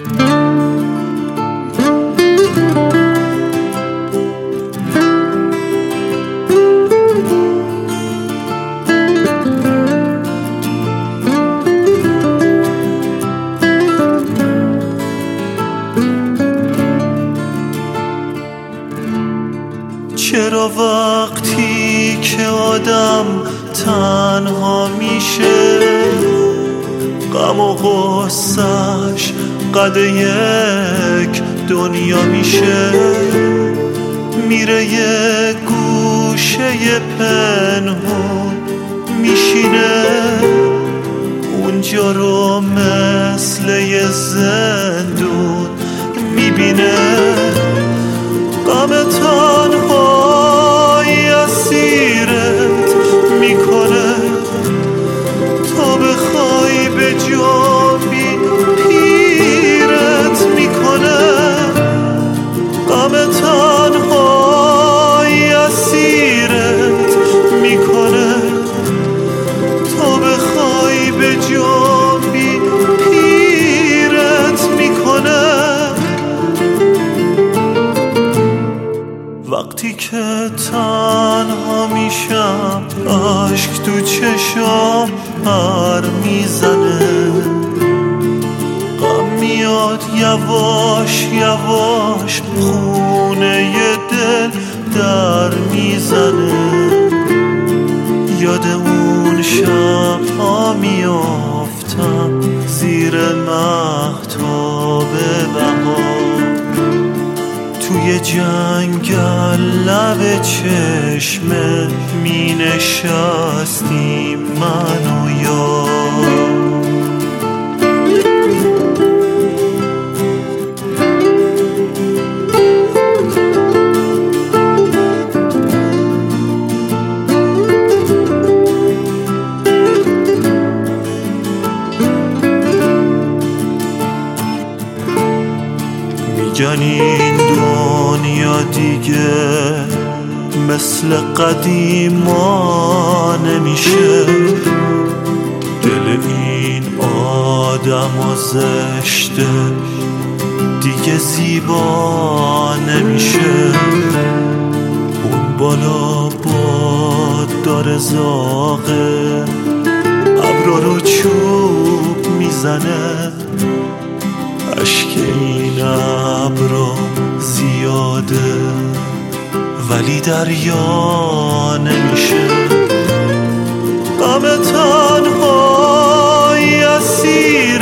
چرا وقتی که آدم تنها میشه غم و غصه‌اش قد یک دنیا میشه؟ میره یه گوشه پنهون میشینه اونجا رو مثل یه زندون میبینه غم تنهایی اسیرت میکنه تا بخوای به جنبی پیرت میکنه غم تنهایی اسیرت میکنه تا بخوای به جنبی پیرت میکنه وقتی که تنها میشم اشک تو چشام پر میزنه غم میاد یواش یواش خونه دل در میزنه یاد اون شب‌ها میافتم زیر مهتاب بهار توی جنگل لب چشمه می نشستیم من و یار میگن این دنیا دیگه مثل قدیما نمیشه دل این آدم و زشته دیگه زیبا نمیشه اون بالا باد داره زاغه ابرا رو چوب میزنه اشک این ابرا زیاده ولی دریا نمیشه غم تنهایی اسیر